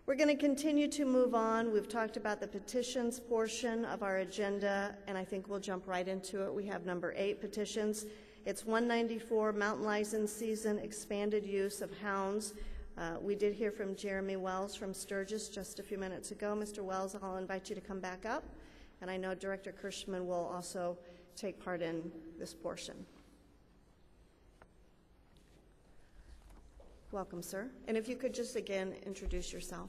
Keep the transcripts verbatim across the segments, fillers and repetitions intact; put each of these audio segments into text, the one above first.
We're going to continue to move on. We've talked about the petitions portion of our agenda, and I think we'll jump right into it. We have number eight petitions. It's one ninety-four, mountain license season, expanded use of hounds. Uh, we did hear from Jeremy Wells from Sturgis just a few minutes ago. Mister Wells, I'll invite you to come back up. And I know Director Kirschman will also take part in this portion. Welcome, sir. And if you could just again introduce yourself.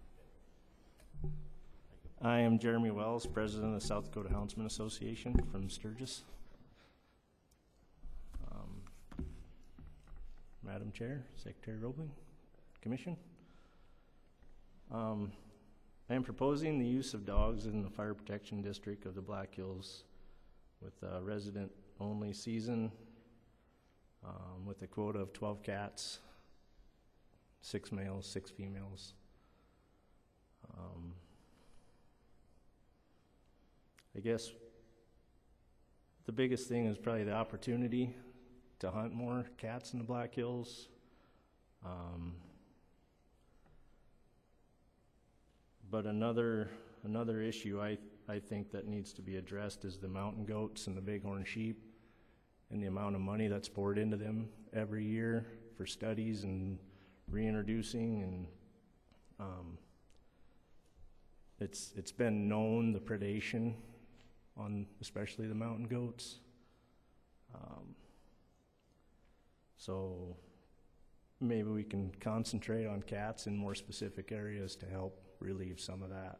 I am Jeremy Wells, President of the South Dakota Houndsman Association from Sturgis. Um, Madam Chair, Secretary Roebling, Commission. Um, I am proposing the use of dogs in the Fire Protection District of the Black Hills with a resident-only season um, with a quota of twelve cats. Six males, six females. Um, I guess the biggest thing is probably the opportunity to hunt more cats in the Black Hills. Um, but another another issue I, I think that needs to be addressed is the mountain goats and the bighorn sheep and the amount of money that's poured into them every year for studies and reintroducing, and um, it's it's been known the predation on especially the mountain goats. Um, so maybe we can concentrate on cats in more specific areas to help relieve some of that.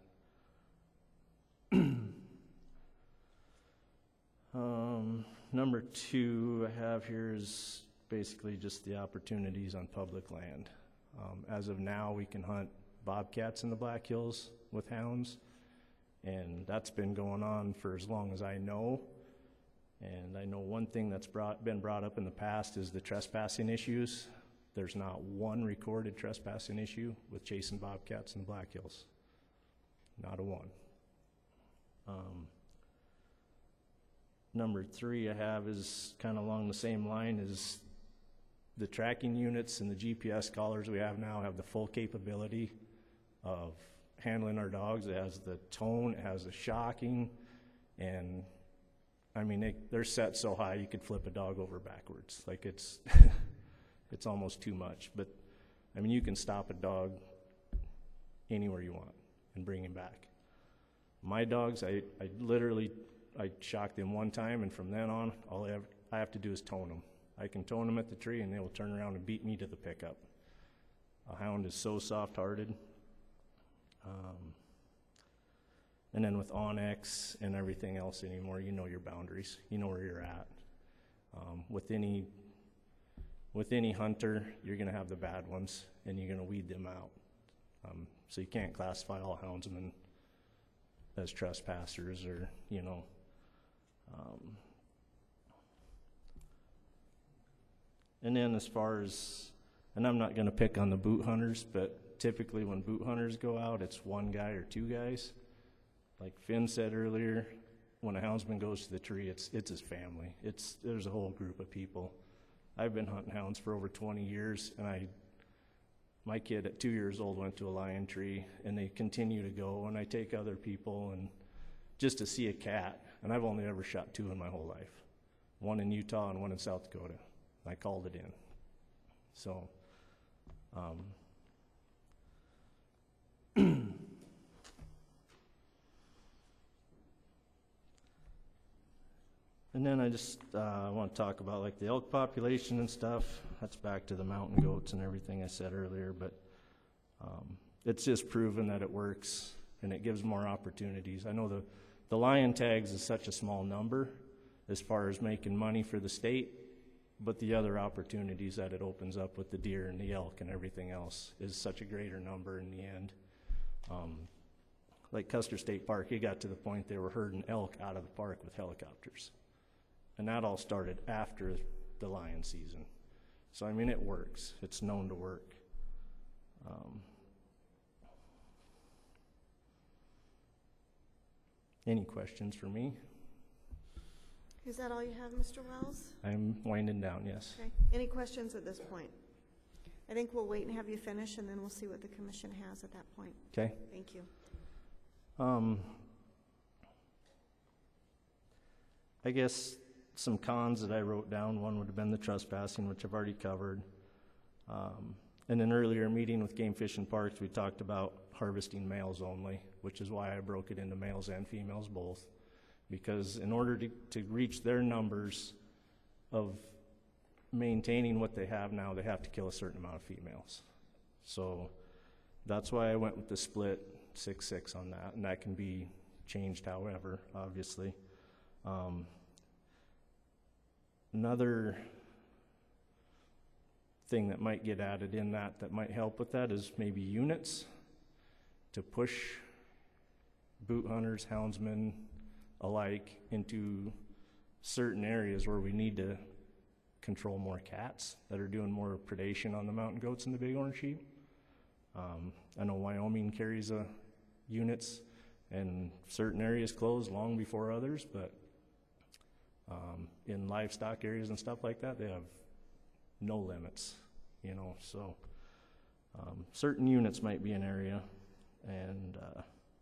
um, number two I have here is basically just the opportunities on public land. Um, as of now, we can hunt bobcats in the Black Hills with hounds, and that's been going on for as long as I know. And I know one thing that's brought, been brought up in the past is the trespassing issues. There's not one recorded trespassing issue with chasing bobcats in the Black Hills. Not a one. Um, number three I have is kind of along the same line as the tracking units and the G P S collars we have now have the full capability of handling our dogs. It has the tone, it has the shocking, and I mean, they, they're set so high you could flip a dog over backwards. Like it's, it's almost too much. But I mean, you can stop a dog anywhere you want and bring him back. My dogs, I, I literally, I shocked them one time, and from then on, all I have, I have to do is tone them. I can tone them at the tree and they will turn around and beat me to the pickup. A hound is so soft-hearted. Um, and then with Onyx and everything else anymore, you know your boundaries. You know where you're at. Um, with any with any hunter, you're going to have the bad ones and you're going to weed them out. Um, so you can't classify all houndsmen as trespassers or, you know, um, and then as far as, and I'm not going to pick on the boot hunters, but typically when boot hunters go out, it's one guy or two guys. Like Finn said earlier, when a houndsman goes to the tree, it's it's his family. It's there's a whole group of people. I've been hunting hounds for over twenty years, and I, my kid at two years old went to a lion tree, and they continue to go, and I take other people, and just to see a cat, and I've only ever shot two in my whole life, one in Utah and one in South Dakota. I called it in. So, um, and then I just uh, want to talk about like the elk population and stuff. That's back to the mountain goats and everything I said earlier, but um, it's just proven that it works and it gives more opportunities. I know the, the lion tags is such a small number as far as making money for the state, but the other opportunities that it opens up with the deer and the elk and everything else is such a greater number in the end. Um, like Custer State Park, it got to the point they were herding elk out of the park with helicopters. And that all started after the lion season. So, I mean, it works. It's known to work. Um, any questions for me? Is that all you have, Mister Wells? I'm winding down, yes. Okay. Any questions at this point? I think we'll wait and have you finish, and then we'll see what the commission has at that point. Okay. Thank you. Um, I guess some cons that I wrote down, one would have been the trespassing, which I've already covered. Um, in an earlier meeting with Game Fish and Parks, we talked about harvesting males only, which is why I broke it into males and females both. Because in order to, to reach their numbers of maintaining what they have now, they have to kill a certain amount of females. So that's why I went with the split six six on that, and that can be changed however, obviously. Um, another thing that might get added in that that might help with that is maybe units to push boot hunters, houndsmen alike into certain areas where we need to control more cats that are doing more predation on the mountain goats and the bighorn sheep. Um, I know Wyoming carries a units, and certain areas close long before others, but um, in livestock areas and stuff like that, they have no limits, you know, so um, certain units might be an area, and uh,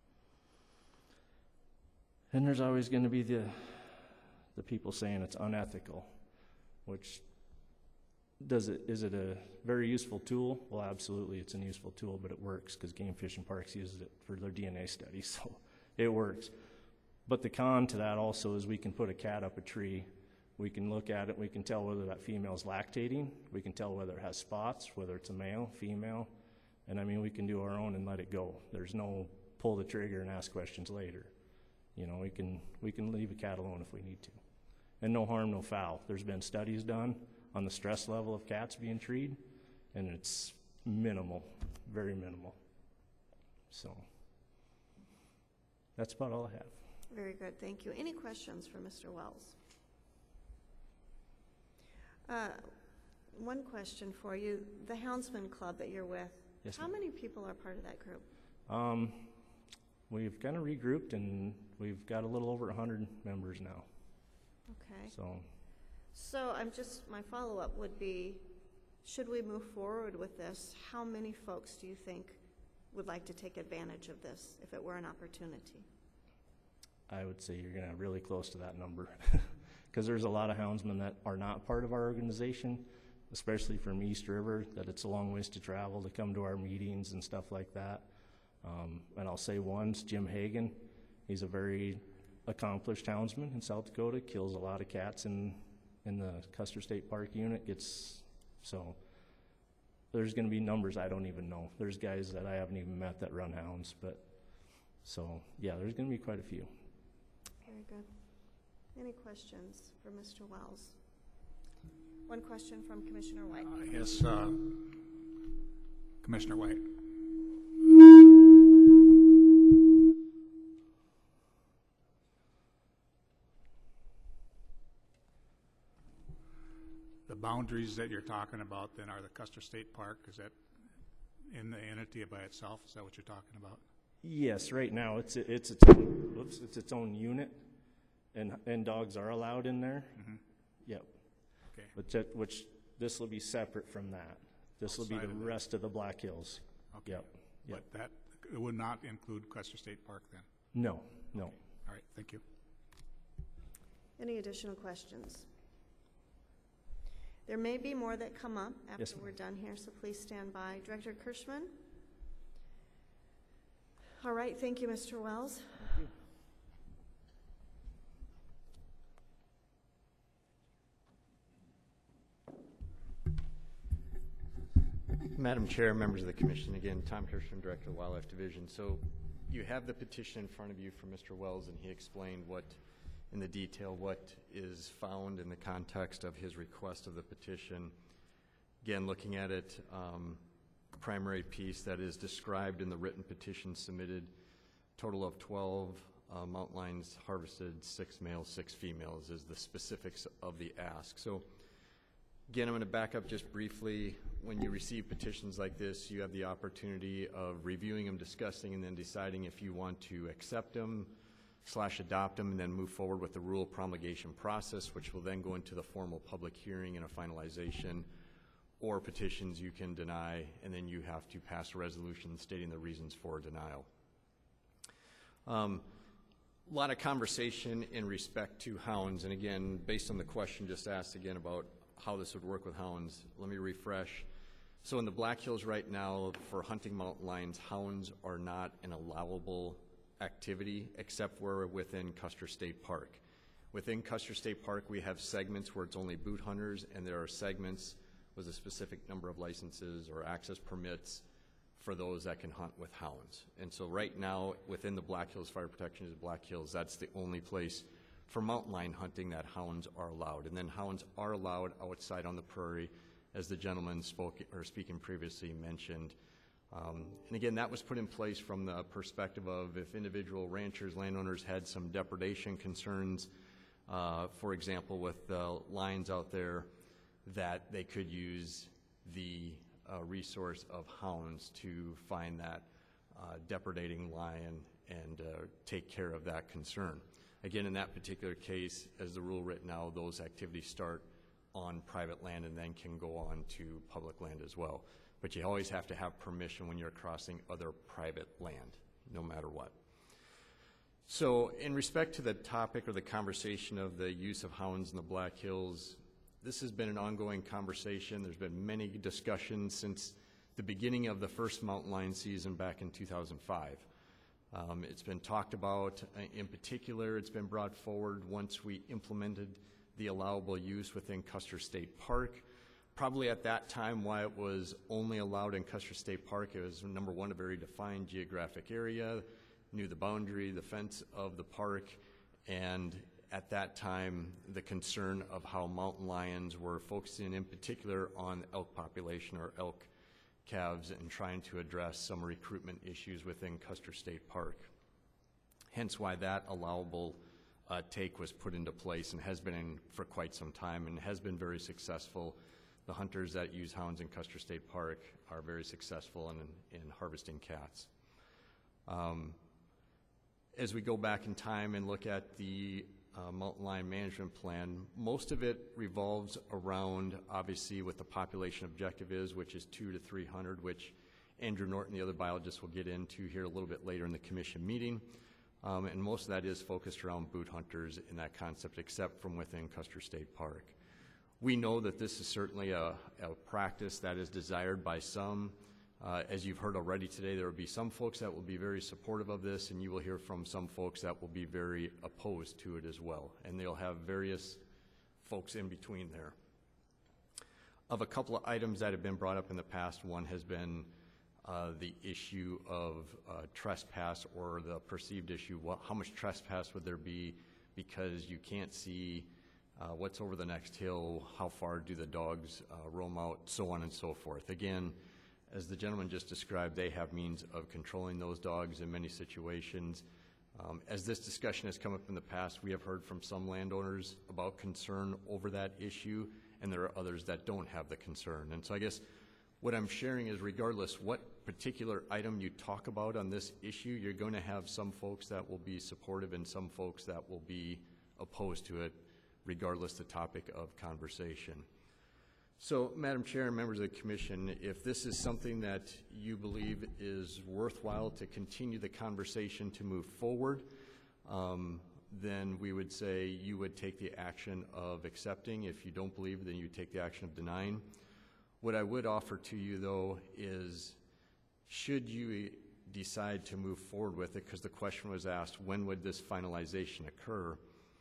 and there's always going to be the the people saying it's unethical, which does it, is it a very useful tool? Well, absolutely, it's a useful tool, but it works because Game Fish and Parks uses it for their D N A studies, so it works. But the con to that also is we can put a cat up a tree, we can look at it, we can tell whether that female's lactating, we can tell whether it has spots, whether it's a male, female, and I mean, we can do our own and let it go. There's no pull the trigger and ask questions later. You know, we can, we can leave a cat alone if we need to. And no harm, no foul. There's been studies done on the stress level of cats being treed, and it's minimal, very minimal. So that's about all I have. Very good, thank you. Any questions for Mister Wells? Uh, one question for you. The Houndsman Club that you're with, Yes, how ma'am. many people are part of that group? Um, we've kind of regrouped, and we've got a little over one hundred members now. Okay. So So I'm just, my follow-up would be, should we move forward with this, how many folks do you think would like to take advantage of this if it were an opportunity? I would say you're going to really close to that number because there's a lot of houndsmen that are not part of our organization, especially from East River, that it's a long ways to travel to come to our meetings and stuff like that. Um, and I'll say one's Jim Hagan. He's a very accomplished houndsman in South Dakota, kills a lot of cats in in the Custer State Park unit. Gets so there's going to be numbers I don't even know. There's guys that I haven't even met that run hounds, but so yeah, there's going to be quite a few. Very good. Any questions for Mister Wells? One question from Commissioner White. Uh, yes, uh, Commissioner White. The boundaries that you're talking about then are the Custer State Park. Is that in the entity by itself? Is that what you're talking about? Yes, right now it's it's its own, oops, it's its own unit, and and dogs are allowed in there. Mm-hmm. Yep. Okay. But that, which this will be separate from that. This will be the Outside of the- rest of the Black Hills. Okay. Yep. Yep. But that it would not include Custer State Park then? No, no. Okay. All right, thank you. Any additional questions? There may be more that come up after Yes, ma'am. we're done here, so please stand by. Director Kirschman? All right, thank you, Mister Wells. Thank you. Madam Chair, members of the Commission, again, Tom Kirschman, Director of the Wildlife Division. So you have the petition in front of you from Mister Wells, and he explained what, in the detail, what is found in the context of his request of the petition. Again, looking at it, um, primary piece that is described in the written petition submitted, total of twelve uh, mountain lions harvested, six males, six females is the specifics of the ask. So again, I'm going to back up just briefly. When you receive petitions like this, you have the opportunity of reviewing them, discussing, and then deciding if you want to accept them slash adopt them and then move forward with the rule promulgation process, which will then go into the formal public hearing and a finalization. or petitions you can deny, and then you have to pass a resolution stating the reasons for denial. Um, a lot of conversation in respect to hounds, and again, based on the question just asked again about how this would work with hounds, let me refresh. So in the Black Hills right now, for hunting mountain lions, hounds are not an allowable activity except where within Custer State Park. Within Custer State Park, we have segments where it's only boot hunters, and there are segments with a specific number of licenses or access permits for those that can hunt with hounds. And so right now, within the Black Hills Fire Protection of Black Hills, that's the only place for mountain lion hunting that hounds are allowed. And then hounds are allowed outside on the prairie, as the gentleman spoke or speaking previously mentioned. Um, and again, that was put in place from the perspective of if individual ranchers, landowners had some depredation concerns, uh, for example, with the lions out there, that they could use the uh, resource of hounds to find that uh, depredating lion and uh, take care of that concern. Again, in that particular case, as the rule written now, those activities start on private land and then can go on to public land as well. But you always have to have permission when you're crossing other private land, no matter what. So in respect to the topic or the conversation of the use of hounds in the Black Hills, this has been an ongoing conversation. There's been many discussions since the beginning of the first mountain lion season back in two thousand five. Um, it's been talked about. In particular, it's been brought forward once we implemented the allowable use within Custer State Park. Probably at that time, why it was only allowed in Custer State Park, it was, number one, a very defined geographic area, knew the boundary, the fence of the park, and at that time, the concern of how mountain lions were focusing in particular on elk population or elk calves and trying to address some recruitment issues within Custer State Park. Hence why that allowable uh, take was put into place and has been in for quite some time and has been very successful. The hunters that use hounds in Custer State Park are very successful in, in harvesting cats. Um, as we go back in time and look at the uh, mountain lion management plan, most of it revolves around, obviously, what the population objective is, which is two to three hundred, which Andrew Norton, the other biologist, will get into here a little bit later in the commission meeting. Um, and most of that is focused around boot hunters in that concept, except from within Custer State Park. We know that this is certainly a, a practice that is desired by some. Uh, as you've heard already today, there will be some folks that will be very supportive of this, and you will hear from some folks that will be very opposed to it as well. And they'll have various folks in between there. Of a couple of items that have been brought up in the past, one has been uh, the issue of uh, trespass, or the perceived issue. What, how much trespass would there be because you can't see Uh, what's over the next hill, how far do the dogs uh, roam out, so on and so forth. Again, as the gentleman just described, they have means of controlling those dogs in many situations. Um, as this discussion has come up in the past, we have heard from some landowners about concern over that issue, and there are others that don't have the concern. And so I guess what I'm sharing is, regardless what particular item you talk about on this issue, you're going to have some folks that will be supportive and some folks that will be opposed to it, regardless the topic of conversation. So, Madam Chair and members of the Commission, if this is something that you believe is worthwhile to continue the conversation to move forward, um, then we would say you would take the action of accepting. If you don't believe, then you take the action of denying. What I would offer to you, though, is should you decide to move forward with it, because the question was asked, when would this finalization occur?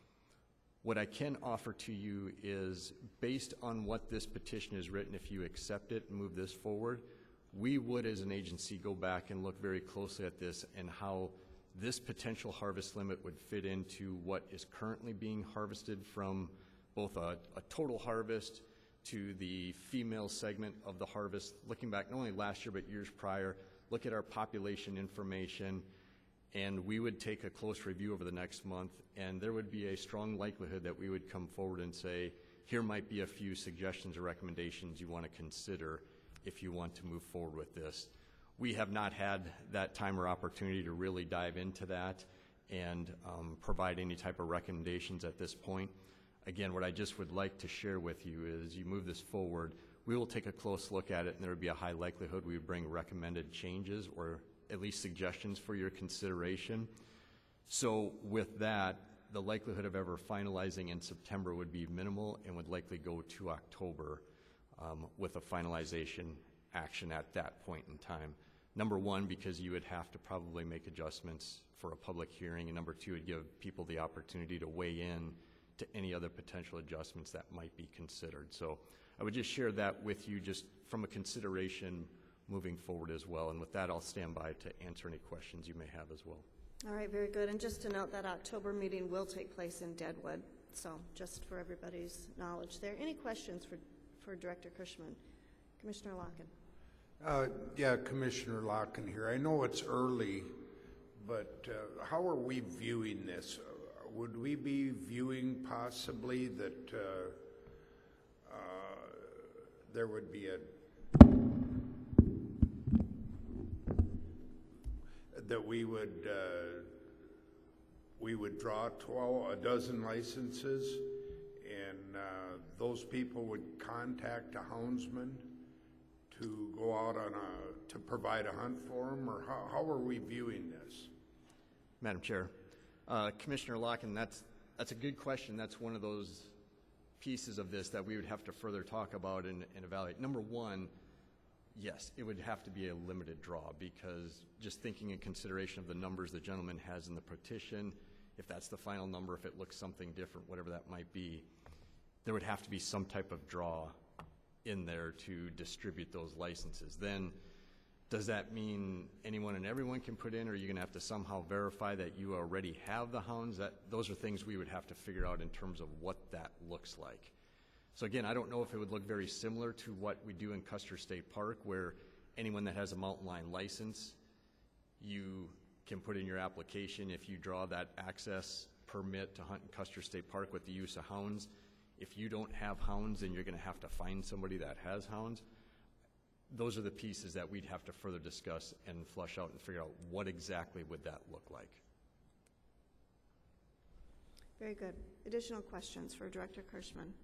What I can offer to you is, based on what this petition is written, if you accept it and move this forward, we would as an agency go back and look very closely at this and how this potential harvest limit would fit into what is currently being harvested from both a, a total harvest to the female segment of the harvest, looking back not only last year but years prior, look at our population information, and we would take a close review over the next month, and there would be a strong likelihood that we would come forward and say, here might be a few suggestions or recommendations you want to consider if you want to move forward with this. We have not had that time or opportunity to really dive into that and um, provide any type of recommendations at this point. Again, what I just would like to share with you is, you move this forward, we will take a close look at it, and there would be a high likelihood we would bring recommended changes or at least suggestions for your consideration. So with that, the likelihood of ever finalizing in September would be minimal and would likely go to October um, with a finalization action at that point in time. Number one, because you would have to probably make adjustments for a public hearing, and number two, would give people the opportunity to weigh in to any other potential adjustments that might be considered. So I would just share that with you just from a consideration moving forward as well. And with that, I'll stand by to answer any questions you may have as well. All right, very good. And just to note, that October meeting will take place in Deadwood. So just for everybody's knowledge there. Any questions for, for Director Kirschman? Commissioner Locken. Uh, yeah, Commissioner Locken here. I know it's early, but uh, how are we viewing this? Uh, would we be viewing possibly that uh, uh, there would be a that we would uh, we would draw twelve a dozen licenses, and uh, those people would contact a houndsman to go out on a, to provide a hunt for them, or how, how are we viewing this? Madam Chair, uh, Commissioner Locken, that's, that's a good question. That's one of those pieces of this that we would have to further talk about and, and evaluate. Number one, yes, it would have to be a limited draw, because just thinking in consideration of the numbers the gentleman has in the petition, if that's the final number, if it looks something different, whatever that might be, there would have to be some type of draw in there to distribute those licenses. Then does that mean anyone and everyone can put in, or are you going to have to somehow verify that you already have the hounds? That those are things we would have to figure out in terms of what that looks like. So again, I don't know if it would look very similar to what we do in Custer State Park, where anyone that has a mountain lion license, you can put in your application if you draw that access permit to hunt in Custer State Park with the use of hounds. If you don't have hounds, then you're going to have to find somebody that has hounds. Those are the pieces that we'd have to further discuss and flush out and figure out what exactly would that look like. Very good. Additional questions for Director Kirschman?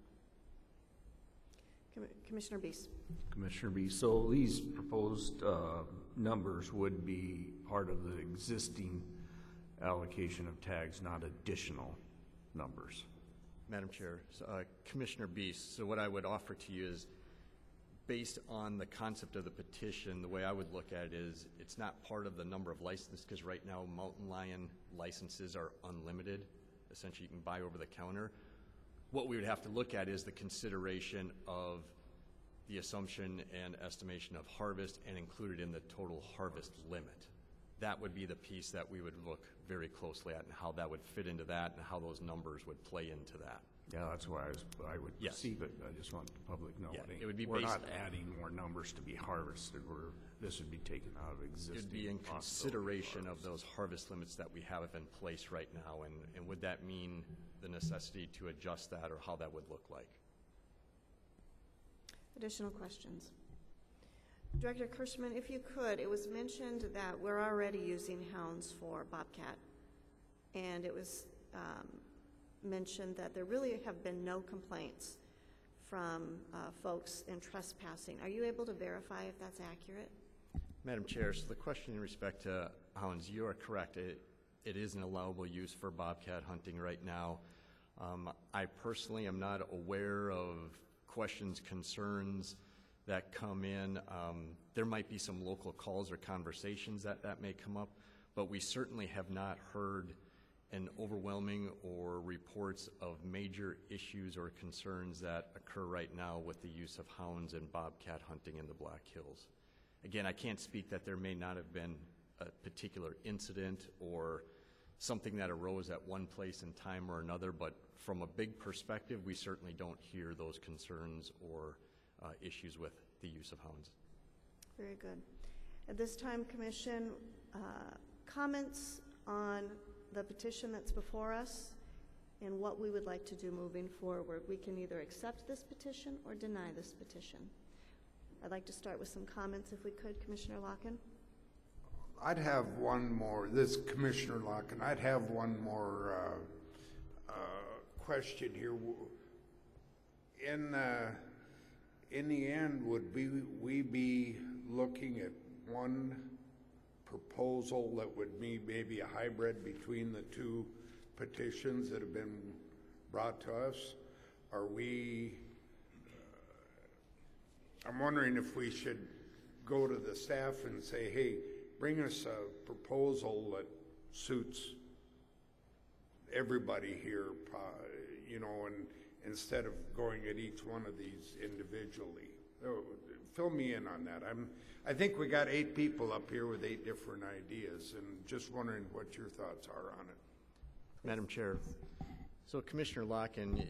Com- Commissioner Beese. Commissioner B. So these proposed uh, numbers would be part of the existing allocation of tags, not additional numbers. Madam Chair, so, uh, Commissioner Beast, so what I would offer to you is, based on the concept of the petition, the way I would look at it is it's not part of the number of licenses, because right now mountain lion licenses are unlimited. Essentially, you can buy over the counter. What we would have to look at is the consideration of the assumption and estimation of harvest and included in the total harvest limit. That would be the piece that we would look very closely at, and how that would fit into that and how those numbers would play into that. Yeah, that's why I, was, I would Yes. perceive it. I just want the public knowing. Yeah, it would be We're based- not adding more numbers to be harvested. We're, this would be taken out of existing. It would be in possibility consideration of harvest. those harvest limits that we have in place right now, and, and would that mean the necessity to adjust that, or how that would look like? Additional questions? Director Kirschman, if you could, it was mentioned that we're already using hounds for bobcat, and it was um, mentioned that there really have been no complaints from uh, folks in trespassing. Are you able to verify if that's accurate? Madam Chair, so the question in respect to hounds, you are correct. It, it is an allowable use for bobcat hunting right now. Um, I personally am not aware of questions, concerns that come in. Um, there might be some local calls or conversations that, that may come up, but we certainly have not heard an overwhelming or reports of major issues or concerns that occur right now with the use of hounds and bobcat hunting in the Black Hills. Again, I can't speak that there may not have been a particular incident or something that arose at one place in time or another, but from a big perspective, we certainly don't hear those concerns or uh, issues with the use of hounds. Very good. At this time, Commission, uh, comments on the petition that's before us and what we would like to do moving forward. We can either accept this petition or deny this petition. I'd like to start with some comments, if we could. Commissioner Locken. I'd have one more, this Commissioner Locken, I'd have one more uh, uh, question here. In, uh, in the end, would we, we be looking at one proposal that would be maybe a hybrid between the two petitions that have been brought to us? Are we, uh, I'm wondering if we should go to the staff and say, hey, bring us a proposal that suits everybody here, uh, you know, and instead of going at each one of these individually. Oh, fill me in on that. I'm, I think we got eight people up here with eight different ideas, and just wondering what your thoughts are on it. Madam Chair, so Commissioner Locken,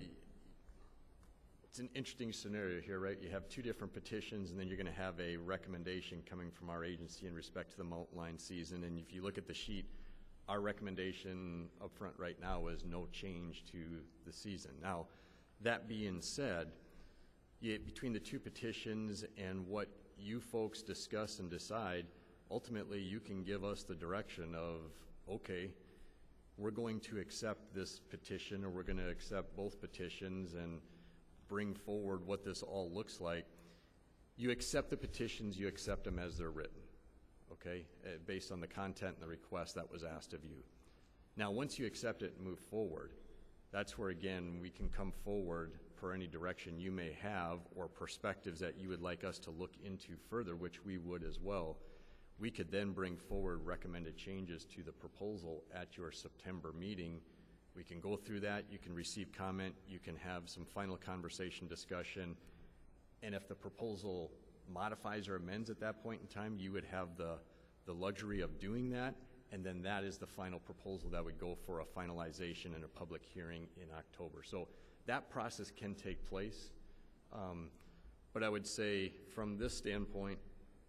it's an interesting scenario here, right? You have two different petitions, and then you're going to have a recommendation coming from our agency in respect to the mountain lion season. And if you look at the sheet, our recommendation up front right now is no change to the season. Now, that being said, you, between the two petitions and what you folks discuss and decide, ultimately you can give us the direction of, okay, we're going to accept this petition, or we're going to accept both petitions and bring forward what this all looks like. You accept the petitions, you accept them as they're written, okay, uh, based on the content and the request that was asked of you. Now, once you accept it and move forward, that's where, again, we can come forward for any direction you may have or perspectives that you would like us to look into further, which we would as well. We could then bring forward recommended changes to the proposal at your September meeting. We can go through that. You can receive comment. You can have some final conversation, discussion. And if the proposal modifies or amends at that point in time, you would have the, the luxury of doing that. And then that is the final proposal that would go for a finalization and a public hearing in October. So that process can take place. Um, but I would say from this standpoint,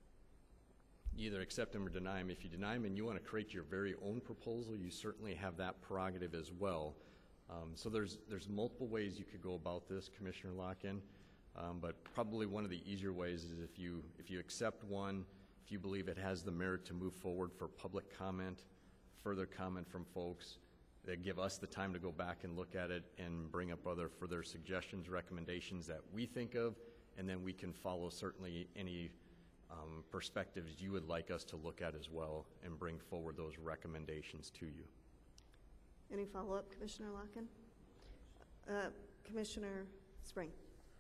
you either accept them or deny them. If you deny them and you want to create your very own proposal, you certainly have that prerogative as well. Um, so there's there's multiple ways you could go about this, Commissioner Locken. Um, but probably one of the easier ways is if you if you accept one, if you believe it has the merit to move forward for public comment, further comment from folks, that give us the time to go back and look at it and bring up other further suggestions, recommendations that we think of, and then we can follow certainly any Um, perspectives you would like us to look at as well and bring forward those recommendations to you. Any follow-up, Commissioner Locken? Uh, Commissioner Spring.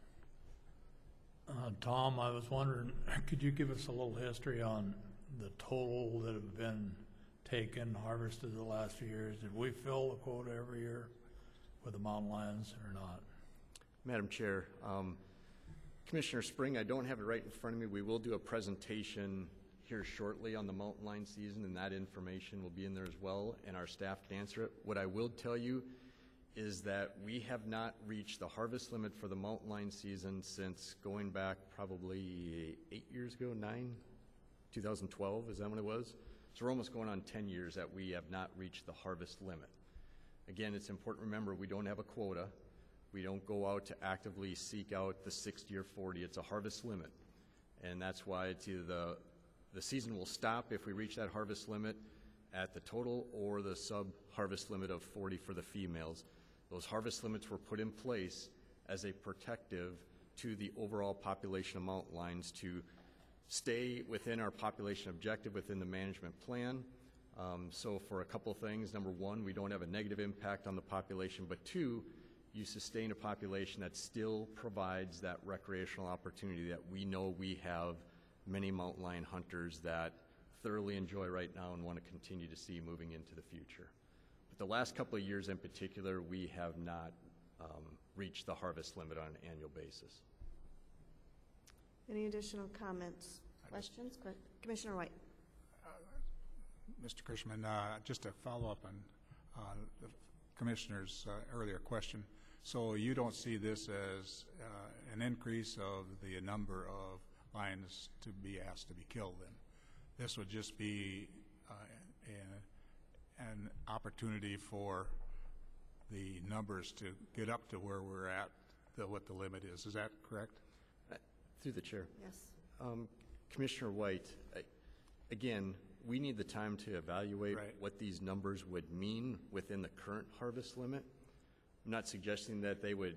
Uh, Tom, I was wondering, could you give us a little history on the total that have been taken, harvested the last few years? Did we fill the quota every year with the mountain lions or not? Madam Chair, um, Commissioner Spring, I don't have it right in front of me. We will do a presentation here shortly on the mountain lion season, and that information will be in there as well, and our staff can answer it. What I will tell you is that we have not reached the harvest limit for the mountain lion season since going back probably eight years ago, nine, two thousand twelve, is that when it was? So we're almost going on ten years that we have not reached the harvest limit. Again, it's important to remember we don't have a quota. We don't go out to actively seek out the sixty or forty. It's a harvest limit. And that's why it's either the, the season will stop if we reach that harvest limit at the total or the sub-harvest limit of forty for the females. Those harvest limits were put in place as a protective to the overall population of mountain lions to stay within our population objective within the management plan. Um, so for a couple of things, number one, we don't have a negative impact on the population, but two, you sustain a population that still provides that recreational opportunity that we know we have many mountain lion hunters that thoroughly enjoy right now and want to continue to see moving into the future. But the last couple of years in particular, we have not um, reached the harvest limit on an annual basis. Any additional comments, questions? Que- Commissioner White. Mister Kirschman, uh, just to follow up on uh, the Commissioner's uh, earlier question. So you don't see this as uh, an increase of the number of lions to be asked to be killed then? This would just be uh, an, an opportunity for the numbers to get up to where we're at, the, what the limit is. Is that correct? Uh, through the chair. Yes. Um, Commissioner White, I, again, we need the time to evaluate Right. what these numbers would mean within the current harvest limit. I'm not suggesting that they would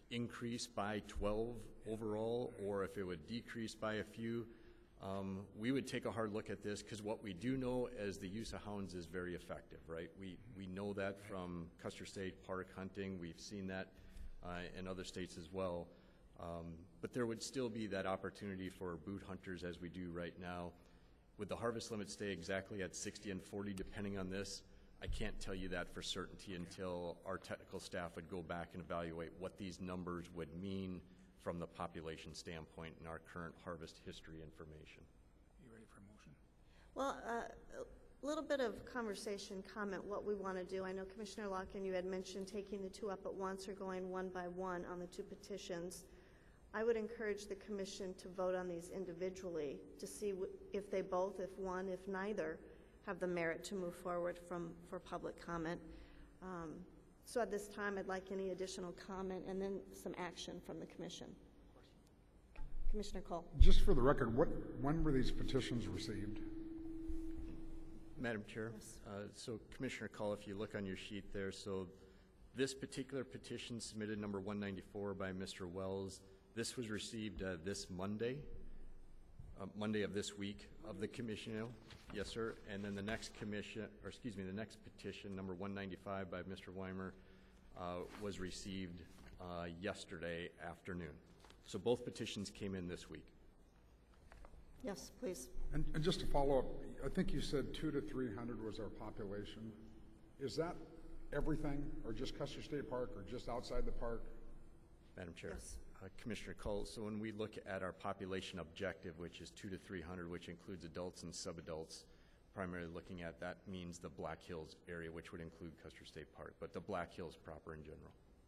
increase by twelve overall, or if it would decrease by a few. Um, we would take a hard look at this, because what we do know is the use of hounds is very effective, right? We, we know that from Custer State Park hunting. We've seen that uh, in other states as well. Um, but there would still be that opportunity for boot hunters as we do right now. Would the harvest limit stay exactly at sixty and forty depending on this? I can't tell you that for certainty until our technical staff would go back and evaluate what these numbers would mean from the population standpoint in our current harvest history information. You ready for a motion? Well, uh, a little bit of conversation, comment, what we want to do. I know Commissioner Locken, you had mentioned taking the two up at once or going one by one on the two petitions. I would encourage the commission to vote on these individually to see w if they both, if one, if neither, have the merit to move forward from for public comment. Um, so at this time, I'd like any additional comment and then some action from the commission. Commissioner Cole. Just for the record, what, when were these petitions received? Madam Chair, Yes. uh, so Commissioner Call, if you look on your sheet there, so this particular petition submitted number one ninety-four by Mister Wells, this was received uh, this Monday, uh, Monday of this week of the commission. Yes, sir. And then the next commission, or excuse me, the next petition, number one ninety-five by Mister Weimer, uh, was received uh, yesterday afternoon. So both petitions came in this week. Yes, please. And, and just to follow up, I think you said two to three hundred was our population. Is that everything, or just Custer State Park, or just outside the park? Madam Chair. Yes. Uh, Commissioner Cole, so when we look at our population objective, which is two to three hundred, which includes adults and sub-adults, primarily looking at, that means the Black Hills area, which would include Custer State Park, but the Black Hills proper in general.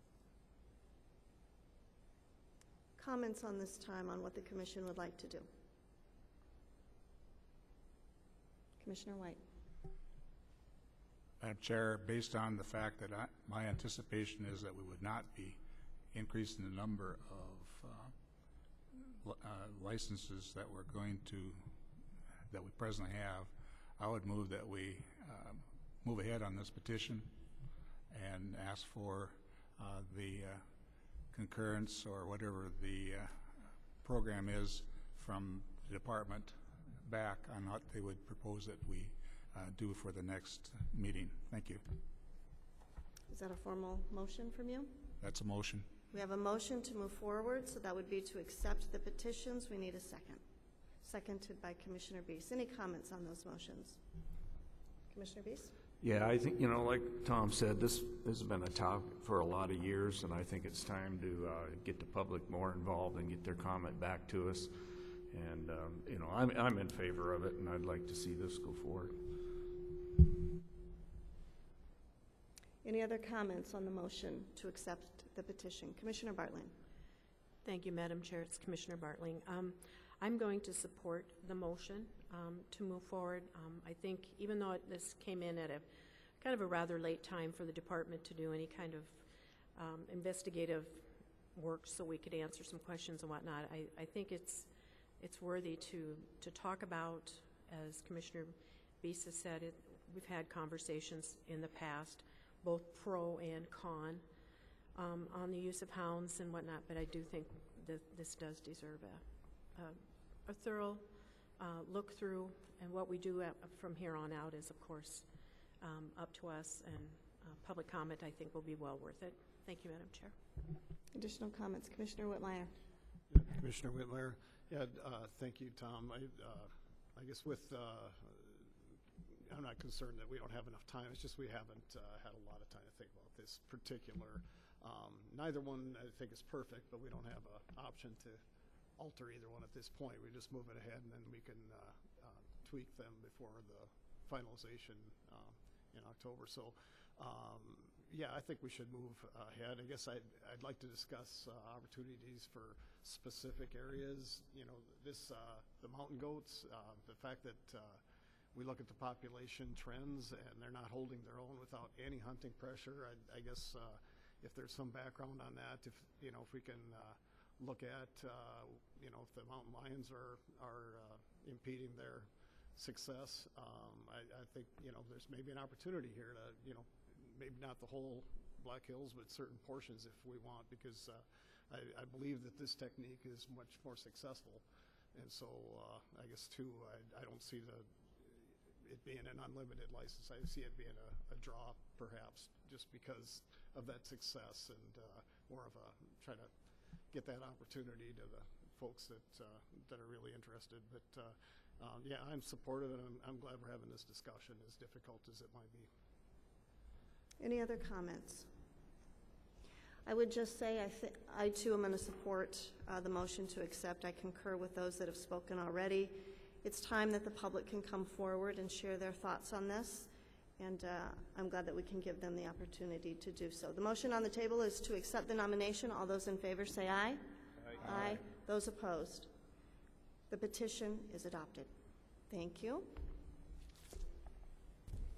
Comments on this time on what the commission would like to do? Commissioner White. Madam Chair, based on the fact that I, my anticipation is that we would not be increasing the number of uh, li- uh, licenses that we're going to, that we presently have, I would move that we um, move ahead on this petition and ask for uh, the uh, concurrence or whatever the uh, program is from the department back on what they would propose that we uh, do for the next meeting. Thank you. Is that a formal motion from you? That's a motion. We have a motion to move forward, so that would be to accept the petitions. We need a second. Seconded by Commissioner Beese. Any comments on those motions? Commissioner Beese? Yeah, I think, you know, like Tom said, this has been a topic for a lot of years, and I think it's time to uh, get the public more involved and get their comment back to us. And, um, you know, I'm, I'm in favor of it, and I'd like to see this go forward. Any other comments on the motion to accept the petition? Commissioner Bartling. Thank you, Madam Chair. It's Commissioner Bartling. Um, I'm going to support the motion um, to move forward. Um, I think even though it, this came in at a kind of a rather late time for the department to do any kind of um, investigative work so we could answer some questions and whatnot, I, I think it's it's worthy to, to talk about. As Commissioner Beese has said, it, we've had conversations in the past, both pro and con, um, on the use of hounds and whatnot, but I do think that this does deserve a, a, a thorough uh, look through, and what we do at, from here on out is, of course, um, up to us, and uh, public comment, I think, will be well worth it. Thank you, Madam Chair. Additional comments? Commissioner Whitmire. Commissioner Whitmire. Yeah, uh, thank you, Tom. I, uh, I guess with, uh, I'm not concerned that we don't have enough time. It's just we haven't uh, had a lot of time to think about this particular. Um, neither one, I think, is perfect, but we don't have an option to alter either one at this point. We just move it ahead, and then we can uh, uh, tweak them before the finalization um, in October. So, um, yeah, I think we should move ahead. I guess I'd, I'd like to discuss uh, opportunities for specific areas. You know, this, uh, the mountain goats, uh, the fact that uh, we look at the population trends and they're not holding their own without any hunting pressure. I, I guess uh, if there's some background on that, if, you know, if we can uh, look at, uh, you know, if the mountain lions are, are uh, impeding their success, um, I, I think, you know, there's maybe an opportunity here to, you know, maybe not the whole Black Hills, but certain portions if we want, because uh, I, I believe that this technique is much more successful. And so uh, I guess too, I, I don't see the it being an unlimited license. I see it being a, a draw, perhaps, just because of that success and uh, more of a try to get that opportunity to the folks that uh, that are really interested. But uh, um, yeah, I'm supportive, and I'm, I'm glad we're having this discussion, as difficult as it might be. Any other comments? I would just say I, th I too am going to support uh, the motion to accept. I concur with those that have spoken already. It's time that the public can come forward and share their thoughts on this, and uh, I'm glad that we can give them the opportunity to do so. The motion on the table is to accept the nomination. All those in favor say aye. Aye. Aye. Those opposed? The petition is adopted. Thank you.